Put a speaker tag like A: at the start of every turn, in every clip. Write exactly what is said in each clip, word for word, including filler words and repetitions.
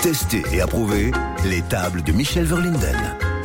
A: Testé et approuvé, les tables de Michel Verlinden.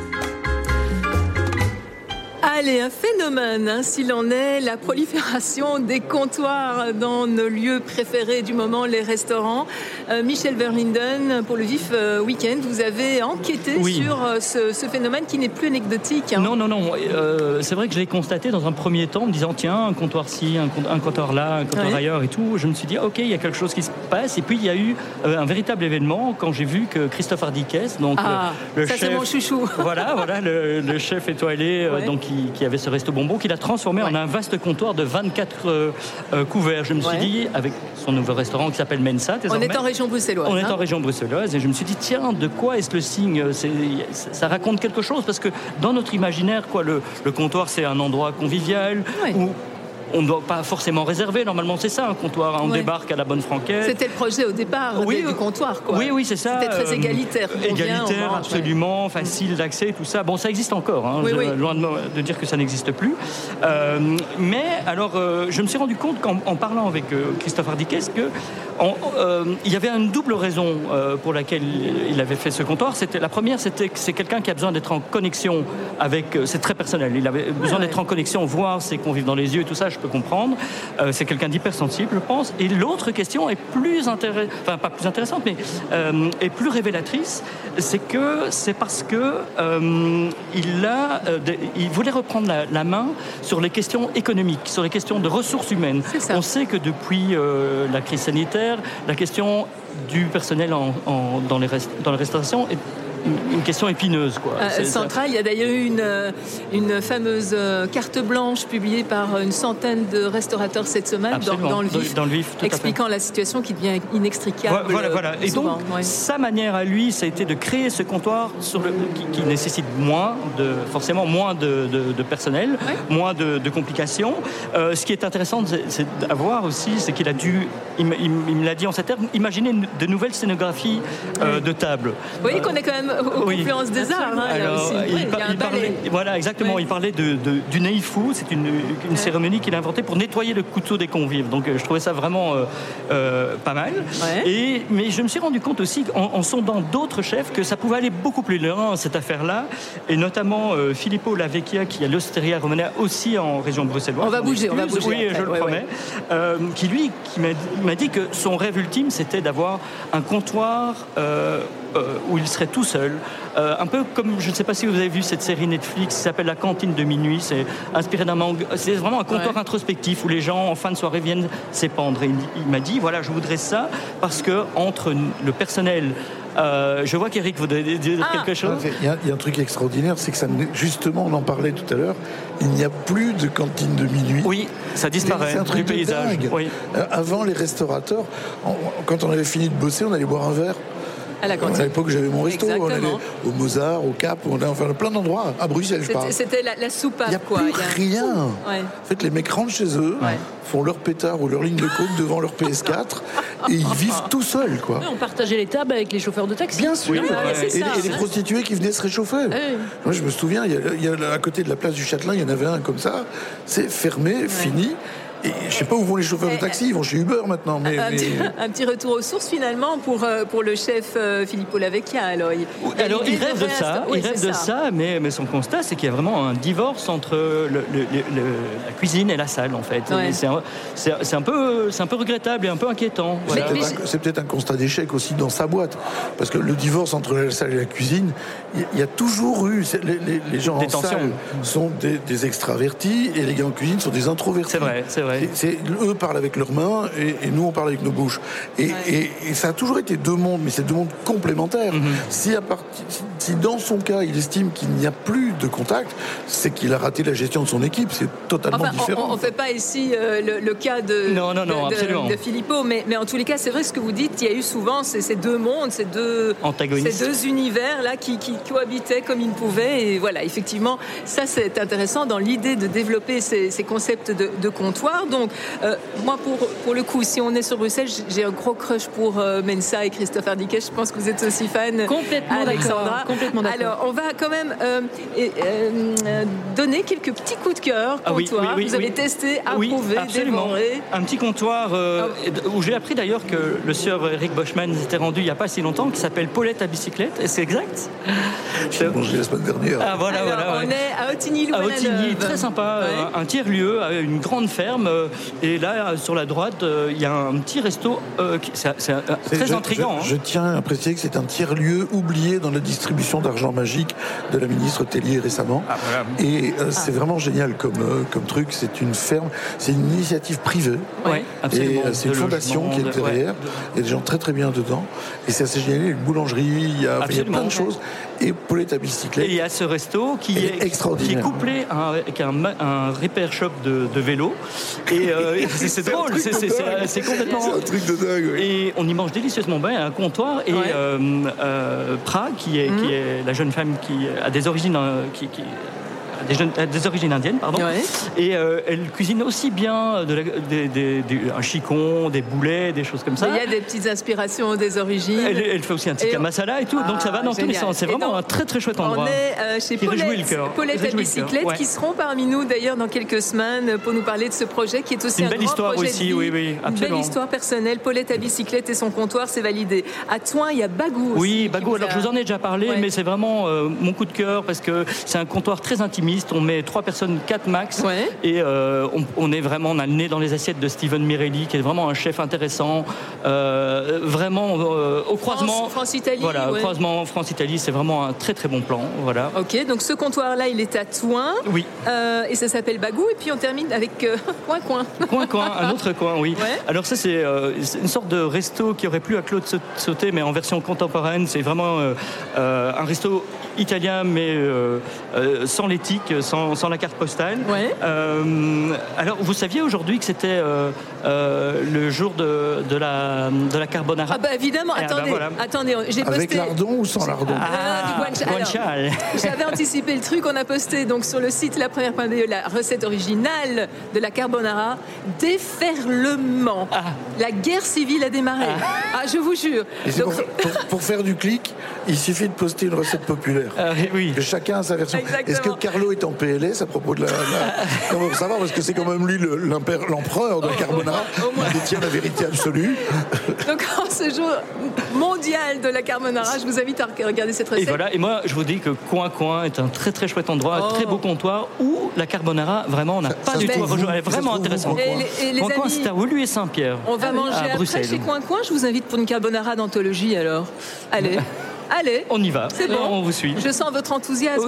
B: Allez, un phénomène, hein, s'il en est, la prolifération des comptoirs dans nos lieux préférés du moment, les restaurants. Euh, Michel Verlinden, pour le Vif euh, Week-end, vous avez enquêté oui. sur euh, ce, ce phénomène qui n'est plus anecdotique. Hein.
C: Non, non, non. Euh, c'est vrai que je l'ai constaté dans un premier temps en me disant, tiens, un comptoir-ci, un, un comptoir là, un comptoir ouais. ailleurs et tout. Je me suis dit, ok, il y a quelque chose qui se passe. Et puis, il y a eu euh, un véritable événement quand j'ai vu que Christophe Hardikes, donc
B: ah,
C: le, le
B: ça
C: chef...
B: c'est mon chouchou.
C: Voilà, voilà le, le chef étoilé, ouais. euh, donc qui qui avait ce resto bonbon, qu'il a transformé ouais. en un vaste comptoir de vingt-quatre euh, euh, couverts. Je me suis ouais. dit, avec son nouveau restaurant qui s'appelle Mensa,
B: on est en région bruxelloise.
C: On
B: hein.
C: est en région bruxelloise et je me suis dit, tiens, de quoi est-ce le signe ? c'est, Ça raconte quelque chose parce que dans notre imaginaire, quoi, le, le comptoir, c'est un endroit convivial ouais. où on ne doit pas forcément réserver. Normalement, c'est ça, un comptoir. On ouais. débarque à la bonne franquette.
B: C'était le projet au départ oui, du comptoir, quoi.
C: Oui, oui, c'est ça.
B: C'était très égalitaire.
C: Euh, égalitaire,
B: vient, mange,
C: absolument, ouais. facile d'accès, tout ça. Bon, ça existe encore, hein,
B: oui,
C: je,
B: oui.
C: loin de, de dire que ça n'existe plus. Euh, mais, alors, euh, je me suis rendu compte qu'en en parlant avec euh, Christophe Hardikes, qu'il euh, y avait une double raison euh, pour laquelle il avait fait ce comptoir. C'était, la première, c'était que c'est quelqu'un qui a besoin d'être en connexion avec... Euh, c'est très personnel. Il avait besoin ouais, d'être ouais. en connexion, voir ses convives dans les yeux et tout ça, je peux comprendre. Euh, c'est quelqu'un d'hypersensible, je pense. Et l'autre question est plus intéressante, enfin pas plus intéressante, mais euh, est plus révélatrice. C'est que c'est parce que euh, il a, euh, de, il voulait reprendre la, la main sur les questions économiques, sur les questions de ressources humaines. On sait que depuis euh, la crise sanitaire, la question du personnel en, en, dans les rest, dans la restauration est une question épineuse, quoi.
B: Euh, centrale, il y a d'ailleurs eu une, une fameuse carte blanche publiée par une centaine de restaurateurs cette semaine dans, dans le Vif,
C: dans le Vif
B: expliquant la situation qui devient inextricable.
C: Voilà, voilà. Et
B: souvent,
C: donc,
B: ouais.
C: sa manière à lui, ça a été de créer ce comptoir sur le, qui, qui nécessite moins de, forcément moins de, de, de personnel, ouais. moins de, de complications. Euh, ce qui est intéressant, c'est, c'est à voir aussi, c'est qu'il a dû, il, il, il me l'a dit en ces termes, imaginer de nouvelles scénographies euh, de table.
B: Vous voyez euh, qu'on est quand même aux oui, confluences des arts. Hein,
C: alors,
B: là aussi.
C: Il,
B: ouais,
C: par,
B: il,
C: il parlait, voilà, exactement. Ouais. Il parlait de, de, du neifu. C'est une, une ouais. cérémonie qu'il a inventée pour nettoyer le couteau des convives. Donc, je trouvais ça vraiment euh, euh, pas mal. Ouais. Et, mais je me suis rendu compte aussi, en, en sondant d'autres chefs, que ça pouvait aller beaucoup plus loin, cette affaire-là. Et notamment euh, Filippo Lavecchia, qui a l'Osteria Romana aussi en région bruxelloise.
B: On va bouger, on va bouger.
C: Oui,
B: après.
C: je le
B: ouais,
C: promets.
B: Ouais.
C: Euh, qui, lui, qui m'a, m'a dit que son rêve ultime, c'était d'avoir un comptoir euh, euh, où il serait tout seul. Euh, un peu comme, je ne sais pas si vous avez vu cette série Netflix qui s'appelle La Cantine de minuit, c'est inspiré d'un manga, c'est vraiment un comptoir ouais. introspectif où les gens en fin de soirée viennent s'épandre. Et il, il m'a dit, voilà, je voudrais ça parce que entre le personnel, euh, je vois qu'Éric voudrait dire ah. quelque chose.
D: Il y, a, il y a un truc extraordinaire, c'est que ça, justement, on en parlait tout à l'heure, il n'y a plus de cantine de minuit.
C: Oui, ça disparaît.
D: C'est un truc
C: du paysage.
D: Oui. Euh, avant, les restaurateurs, on, quand on avait fini de bosser, on allait boire un verre.
B: À, la
D: à l'époque, j'avais mon resto. Exactement. On allait au Mozart, au Cap, on allait enfin plein d'endroits. À Bruxelles, je parle.
B: C'était la, la soupape,
D: il n'y a
B: quoi.
D: plus
B: Il y a...
D: rien.
B: Ouais.
D: En fait, les mecs rentrent chez eux, ouais. font leur pétard ou leur ligne de coke devant leur P S quatre et ils vivent tout seuls, quoi.
E: Ouais, on partageait les tables avec les chauffeurs de taxi.
D: Bien sûr.
B: Oui, ouais, ouais,
D: et,
B: ça,
D: et les prostituées qui venaient se réchauffer. Ouais. Moi, je me souviens, il y, a, il y a à côté de la place du Châtelain, il y en avait un comme ça. C'est fermé, ouais. fini. Et je ne sais pas où vont les chauffeurs de taxi, ils vont chez Uber maintenant. Mais,
B: un,
D: mais...
B: Petit, un petit retour aux sources finalement pour, pour le chef euh, Filippo Lavecchia. Alors, il,
C: alors, il rêve de ça, oui, il rêve de ça, ça mais, mais son constat, c'est qu'il y a vraiment un divorce entre le, le, le, le, la cuisine et la salle, en fait. Ouais. C'est, un, c'est, c'est, un peu, c'est un peu regrettable et un peu inquiétant.
D: Voilà. C'est, peut-être un, c'est peut-être un constat d'échec aussi dans sa boîte. Parce que le divorce entre la salle et la cuisine, il y, y a toujours eu... Les, les, les gens des en tensions. Salle sont des, des extravertis et les gars en cuisine sont des introvertis.
C: C'est vrai, c'est vrai.
D: C'est, c'est, eux parlent avec leurs mains et, et nous on parle avec nos bouches. Et, ouais. et, et ça a toujours été deux mondes, mais c'est deux mondes complémentaires. Mm-hmm. Si, à part, si, si dans son cas il estime qu'il n'y a plus de contact, c'est qu'il a raté la gestion de son équipe. C'est totalement
B: enfin,
D: différent.
B: On ne fait pas ici euh, le, le cas de,
C: non, non, non,
B: de, de, de Filippo, mais, mais en tous les cas, c'est vrai ce que vous dites. Il y a eu souvent ces, ces deux mondes, ces deux, ces deux univers là qui, qui cohabitaient comme ils pouvaient. Et voilà, effectivement, ça c'est intéressant dans l'idée de développer ces, ces concepts de, de comptoir. comptoir. Donc, euh, moi, pour, pour le coup, si on est sur Bruxelles, j'ai un gros crush pour euh, Mensa et Christophe Hardicke. Je pense que vous êtes aussi fan.
E: Complètement
B: Alexandra.
E: d'accord. Complètement d'accord.
B: Alors, on va quand même euh, et, euh, donner quelques petits coups de cœur comptoir.
C: Ah oui, oui, oui,
B: vous avez
C: oui.
B: testé,
C: Oui,
B: approuvé,
C: absolument.
B: dévoré.
C: Un petit comptoir euh, où j'ai appris d'ailleurs que le sieur Eric Boschman s'était rendu il n'y a pas si longtemps, qui s'appelle Paulette à bicyclette. Et c'est exact.
D: J'ai mangé la semaine dernière.
C: Ah voilà,
B: Alors,
C: voilà.
B: on
C: ouais.
B: est à Ottigny,
C: À Ottigny, très sympa,
B: Ouais.
C: un, un tiers-lieu, une grande ferme. euh, Et là, sur la droite, euh, il y a un petit resto. euh, qui- C'est c'est, euh, très
D: je,
C: intriguant.
D: Je,
C: hein.
D: je tiens à préciser que c'est un tiers-lieu oublié dans la distribution d'argent magique de la ministre Tellier récemment.
C: Ah, voilà.
D: Et euh, c'est vraiment génial comme, euh, comme truc. C'est une ferme, c'est une initiative privée.
C: Ouais, absolument.
D: Et euh, c'est
C: De
D: une fondation
C: logement,
D: qui est
C: de-
D: derrière.
C: ouais.
D: Il y a des gens très très bien dedans. Et c'est assez génial. Il y a une boulangerie, il y a, il y a
C: Absolument.
D: plein de choses. Et Paulette à
C: Et
D: bicyclette.
C: il y a ce resto qui
D: Elle
C: est,
D: est
C: qui
D: extraordinaire.
C: est couplé à un, avec un, ma- un repair shop de, de vélo. Et euh, c'est, c'est
D: C'est un
C: drôle,
D: truc
C: c'est,
D: de
C: c'est, c'est,
D: dingue.
C: c'est complètement.
D: C'est un truc de dingue. Oui.
C: Et on y mange délicieusement bien, il y a un comptoir. Et
B: Ouais.
C: euh, euh, Pra, qui est, qui est la jeune femme qui a des origines, euh, qui, qui- a des, jeunes- a des origines indiennes, pardon.
B: Ouais.
C: Et euh, elle cuisine aussi bien de la- des, des- des- un chicon, des boulets, des choses comme ça.
B: Il y a des petites inspirations des origines.
C: Elle, elle fait aussi un tikka
B: Et-
C: masala et tout, donc ça va
B: Ah,
C: dans tous les
B: génial.
C: sons. C'est
B: Et
C: vraiment
B: donc,
C: un très très chouette endroit.
B: On est euh, chez
C: Qui réjouit le
B: Paulette,
C: cœur.
B: Paulette à
C: Réjouit le
B: bicyclette,
C: cœur, ouais.
B: qui seront parmi nous d'ailleurs dans quelques semaines pour nous parler de ce projet qui est aussi
C: Une
B: un
C: belle
B: grand
C: histoire
B: projet
C: aussi,
B: de vie,
C: oui, oui,
B: une
C: absolument.
B: belle histoire personnelle. Paulette à bicyclette et son comptoir, c'est validé. À Toin, il y a Bagou aussi.
C: Oui,
B: qui
C: Bagou,
B: vous
C: alors
B: a-
C: je vous en ai déjà parlé,
B: Ouais.
C: mais c'est vraiment euh, mon coup de cœur parce que c'est un comptoir très intimiste. On met trois personnes, quatre max.
B: Ouais.
C: Et euh, on, on est vraiment, on a le nez dans les assiettes de Steven Mirelli, qui est vraiment un chef intéressant. Euh, vraiment, euh, au croisement.
B: France-Italie,
C: Voilà, au
B: ouais.
C: croisement France-Italie, c'est vraiment un très très bon plan. Voilà.
B: Ok, donc ce comptoir-là, il est à Toin.
C: Oui.
B: Euh, et ça s'appelle Bagou. Et puis on termine avec euh, Coin Coin.
C: Coin, coin, un autre coin, oui.
B: Ouais.
C: Alors ça, c'est, euh, c'est une sorte de resto qui aurait plu à Claude Sauté, mais en version contemporaine. C'est vraiment euh, euh, un resto italien, mais euh, euh, sans l'éthique, sans, sans la carte postale.
B: Ouais.
C: Euh, alors, vous saviez aujourd'hui que c'était euh, euh, le jour de, de, la, de la carbonara.
B: Ah bah évidemment,
C: Eh ben
B: attendez,
C: voilà.
B: attendez, j'ai posté...
D: Avec lardon ou sans lardon
B: Ah, du guancia- alors,
C: guanciale.
B: J'avais anticipé le truc, on a posté donc sur le site la première point B E la recette originale de la carbonara, déferlement.
C: Ah.
B: La guerre civile a démarré. Ah, je vous jure.
D: Et c'est
B: Donc,
D: pour, pour- pour faire du clic, il suffit de poster une recette populaire.
C: Ah, oui.
D: Que chacun a sa version.
B: Exactement.
D: Est-ce que Carlo est en P L S à propos de la... la... Non, pour savoir, parce que c'est quand même lui le- l'impère- l'empereur de la carbonara.
B: au moins.
D: Il détient la vérité absolue.
B: donc en ce jour mondial de la carbonara, je vous invite à regarder cette
C: Et
B: recette.
C: voilà, et moi je vous dis que Coin Coin est un très très chouette endroit, un
B: Oh.
C: très beau comptoir où la carbonara vraiment n'a pas
D: ça
C: du
D: se
C: tout à
D: trouve
C: rejoindre. Elle est
D: où Ça se
C: vraiment
D: trouve où,
C: intéressante.
D: Coin
B: Et les, et les
C: Coin Coin,
B: amis,
C: c'est à Woluwe et Saint-Pierre.
B: on va manger
C: à
B: après
C: Bruxelles.
B: chez Coin Coin. Je vous invite pour une carbonara d'anthologie alors. Allez, allez.
C: On y va,
B: C'est bon.
C: on vous suit.
B: Je sens votre enthousiasme.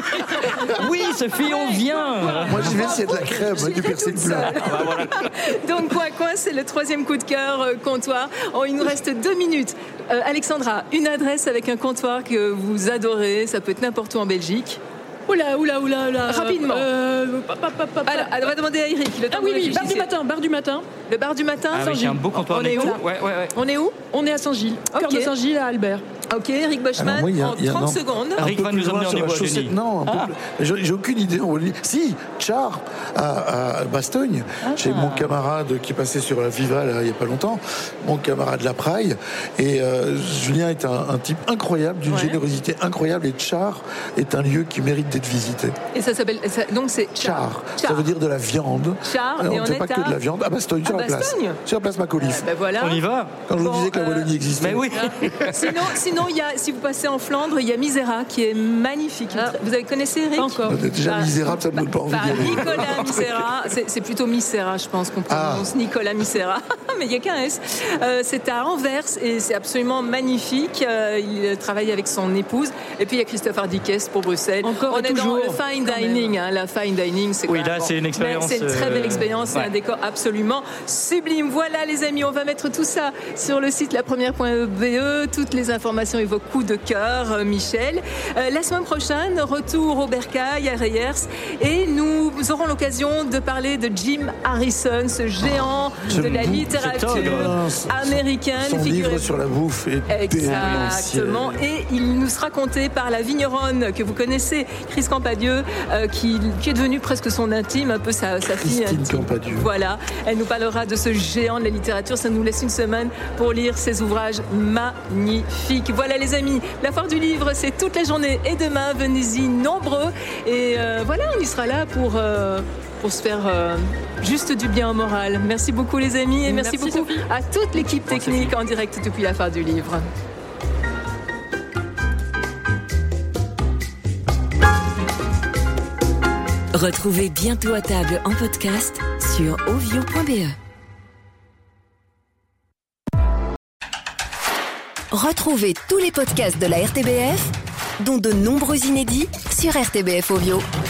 C: Oui Sophie, on vient.
D: Moi, j'y vais s'il y a de la crème, hein, du
B: J'irai
D: persil
B: toute
D: plat.
B: seule. Donc Coin Coin, c'est le troisième coup de cœur euh, comptoir. Oh, il nous reste deux minutes. Euh, Alexandra, une adresse avec un comptoir que vous adorez, ça peut être n'importe où en Belgique.
E: Oula, oula, oula, oula.
B: Rapidement.
E: Euh, pa, pa, pa, pa, pa.
B: Alors, on va demander à Eric. Le temps
E: Ah oui,
B: que vous
E: oui, bar du
B: réfléchissiez.
E: matin, bar du matin.
B: Le bar du matin.
C: Ah oui,
B: Saint-Gilles.
C: j'ai un beau comptoir
B: On est
C: avec
B: où
C: tout. Ouais, ouais, ouais.
B: On est où
E: On est à Saint-Gilles. Cœur
B: Ok.
E: de Saint-Gilles à Albert.
B: Ok, Eric Boschman,
D: Alors moi, il y a-
B: en
D: il y a-
B: trente
D: non.
B: secondes.
D: Un
C: Rick
D: peu
C: va
D: plus
C: nous
D: loin
C: emmener en
D: sur la
C: Ivoire,
D: chaussée.
C: Denis.
D: Non, un peu
C: Ah.
D: plus- j'ai j'ai aucune idée. On va lui- Si, Char à, à Bastogne, chez mon camarade qui passait sur la Viva là, il n'y a pas longtemps, mon camarade Lapraille. Et euh, Julien est un, un type incroyable, d'une
B: Ouais.
D: générosité incroyable. Et Char est un lieu qui mérite d'être visité.
B: Et ça s'appelle. ça- donc c'est
D: Char,
B: Char.
D: ça veut dire de la viande.
B: Char,
D: Alors,
B: et
D: on
B: on
D: ne fait
B: est
D: pas
B: à-
D: que de la viande. À Bastogne, sur
B: À
D: la place.
B: Bastogne
D: Sur la place Macauliffe.
B: Ben voilà.
C: On y va.
D: Quand je vous
B: Bon,
D: disais que la
B: euh,
D: Wallonie existait.
C: Mais oui.
B: Sinon, sinon il y a, si vous passez en Flandre, il y a Misera qui est magnifique.
E: Ah.
B: Vous avez connaissé Eric
E: Pas encore.
D: Déjà
B: Bah,
D: misérable, ça ne me donne pas envie
B: Par
D: d'y aller.
B: Nicolas Misera, c'est, c'est plutôt Misera, je pense qu'on prononce
D: Ah.
B: Nicolas Misera, mais il n'y a qu'un S. Euh, c'est à Anvers et c'est absolument magnifique. Euh, il travaille avec son épouse. Et puis il y a Christophe Hardicke pour Bruxelles.
E: Encore
B: On
E: et
B: est dans
E: toujours,
B: le fine
E: quand
B: dining. Hein, la fine dining, c'est
C: Oui,
B: quand
C: là,
B: même-
C: c'est une expérience,
B: Mais c'est une très belle
C: euh,
B: expérience, c'est
C: ouais.
B: un décor absolument sublime. Voilà les amis, on va mettre tout ça sur le site la première point B E, toutes les informations inspirations et vos coups de cœur, euh, Michel. Euh, la semaine prochaine, retour au Bercail, à Reyers, et nous aurons l'occasion de parler de Jim Harrison, ce géant
D: Ce
B: de la
D: bouffe,
B: littérature
D: cet
B: américaine.
D: Son livre
B: figurez-vous.
D: sur la bouffe est
B: Exactement. Et il nous sera conté par la vigneronne que vous connaissez, Chris Campadieu, euh, qui, qui est devenue presque son intime, un peu sa, sa fille
D: Christine
B: intime.
D: Campadieu.
B: Voilà, elle nous parlera de ce géant de la littérature. Ça nous laisse une semaine pour lire ses ouvrages magnifiques. Voilà les amis, la foire du livre, c'est toute la journée et demain, venez-y nombreux. Et euh, voilà, on y sera là pour... Euh, pour se faire euh, juste du bien au moral. Merci beaucoup les amis et merci, merci beaucoup Sophie. À toute l'équipe technique en direct depuis la foire du livre.
F: Retrouvez Bientôt à table en podcast sur ovio point b e. Retrouvez tous les podcasts de la R T B F, dont de nombreux inédits sur R T B F Ovio.